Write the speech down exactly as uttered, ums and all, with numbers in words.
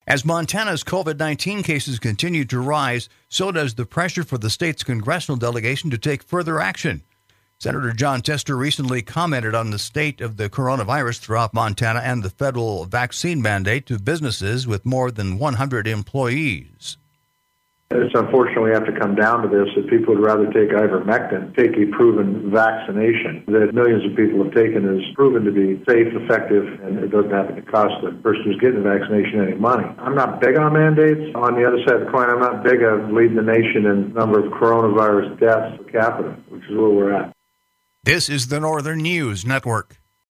As Montana's COVID nineteen cases continue to rise, so does the pressure for the state's congressional delegation to take further action. Senator Jon Tester recently commented on the state of the coronavirus throughout Montana and the federal vaccine mandate to businesses with more than one hundred employees. It's unfortunately have to come down to this, that people would rather take ivermectin, take a proven vaccination that millions of people have taken is proven to be safe, effective, and it doesn't have to cost the person who's getting the vaccination any money. I'm not big on mandates. On the other side of the coin, I'm not big on leading the nation in number of coronavirus deaths per capita, which is where we're at. This is the Northern News Network.